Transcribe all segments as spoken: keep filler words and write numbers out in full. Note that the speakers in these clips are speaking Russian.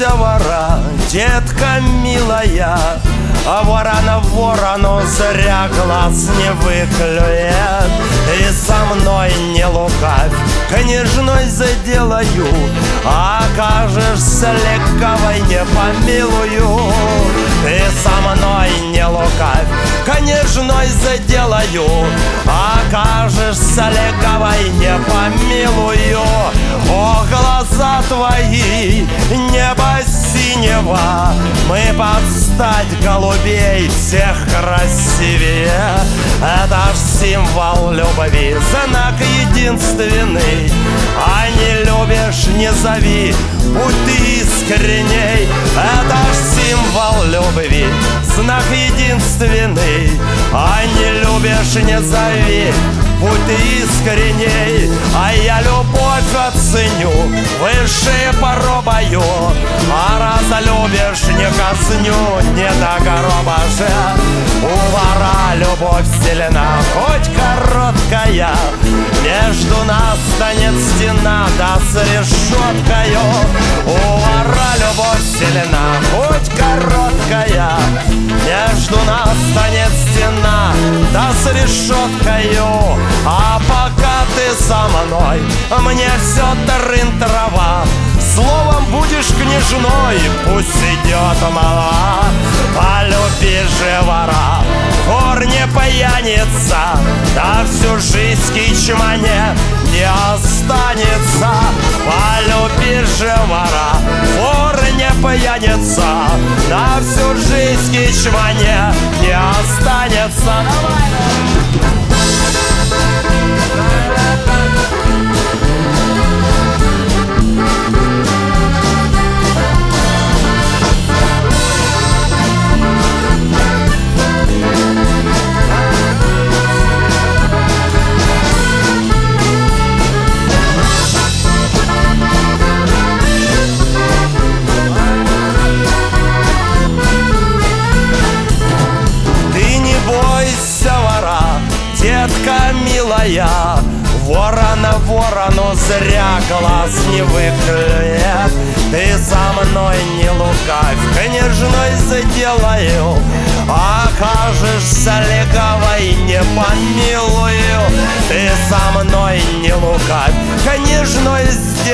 бойся вора, детка милая, а ворона ворону зря глаз не выклюет. И со мной не лукавь, княжной заделаю, а окажешься легковой не помилую. Ты со мной не лукавь, княжной заделаю, а окажешься легковой не помилую. О, глаза твои, небо синего, мы под стать голубей всех красивее. Это ж символ любви, знак единственный. А не любишь, не зови, будь ты искренней. Это ж символ любви, знак единственный. А не любишь, не зови, будь ты искренней. А я любовь оценю, высшее поробою. А раз любишь, не казню, не до гроба же. У вора любовь сильна, хоть короткая. Между нас станет стена, да с решеткою. У вора любовь сильна, хоть короткая. Между нас станет стена, да с решеткою. А пока ты со мной, мне все трын-трава. Словом будешь княжной, пусть идет молва. Полюби же вора, вор не пьяница, да всю жизнь кичмане не останется. Полюби же вора, вор не пьяница, да всю жизнь кичмане не останется. Детка милая, ворона ворону зря глаз не выклюет. Ты со мной не лукавь, княжной заделаю, а окажешься легавой не помилую. Ты со мной не лукавь, княжной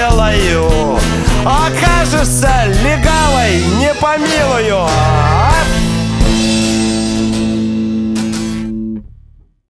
сделаю, а окажешься легавой не помилую.